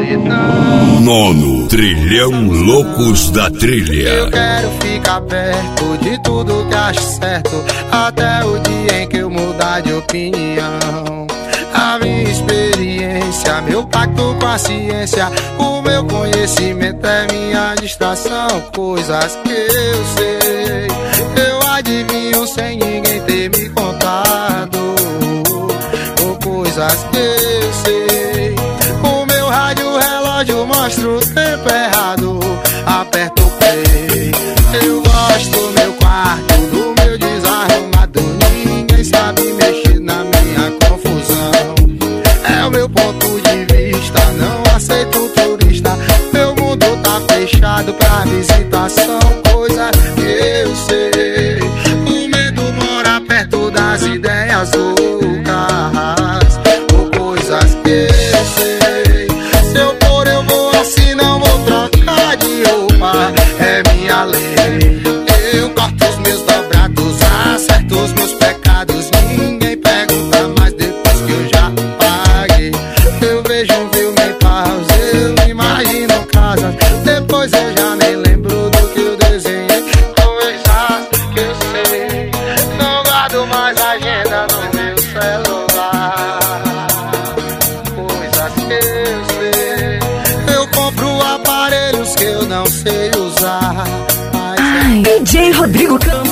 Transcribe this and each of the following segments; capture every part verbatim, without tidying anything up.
solidão. Nono Trilhão Loucos da Trilha. Eu quero ficar perto de tudo que acho certo, até o dia em que eu mudar de opinião. A minha experiência, meu pacto com a ciência, o meu conhecimento é minha distração. Coisas que eu sei, eu adivinho sem ninguém ter me contado. Ou coisas que eu sei, o meu rádio relógio mostra o tempo errado. Aperto o play, eu gosto do meu quarto, do meu desarrumado. Ninguém sabe mexer na minha confusão. É o meu ponto de vista, não aceito turista. Meu mundo tá fechado pra visitação. Coisa que eu sei, o medo mora perto das ideias loucas. Ou coisas que eu sei, se eu for eu vou assim, não vou trocar de roupa. É minha lei, eu corto os meus dobrados, acerto os meus pecados. Ninguém pergunta mais depois que eu já paguei. Eu vejo um filme em pausa, eu imagino casas, depois eu já nem lembro do que eu desenhei. Coisas que eu sei, não guardo mais agenda no meu celular. Coisas que eu sei, eu compro aparelhos que eu não sei usar. Ai, D J Rodrigo Campos.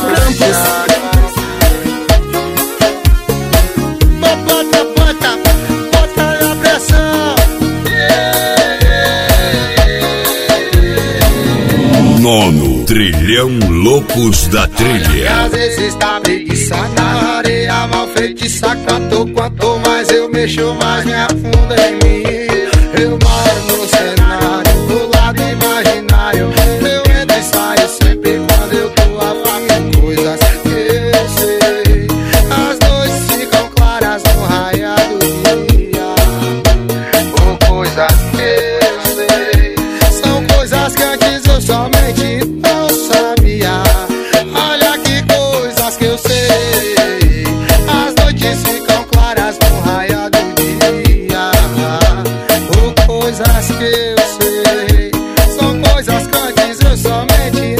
Bota, bota, bota na pressão. Nono Trilhão Loucos da Trilha. Às vezes tá preguiça na areia, mal feitiça, canto. Quanto mais eu mexo, mais me afunda em mim. Eu moro no cenário, do lado imaginário. Eu entro e saio sempre quando eu tô a fazer coisas que eu sei. As noites ficam claras no raiar do dia. Ou coisas que eu sei, são coisas que antes eu somente não sabia. Olha que coisas que eu sei, as noites ficam claras no raiar do dia. Ou coisas que eu sei, são coisas que antes eu somente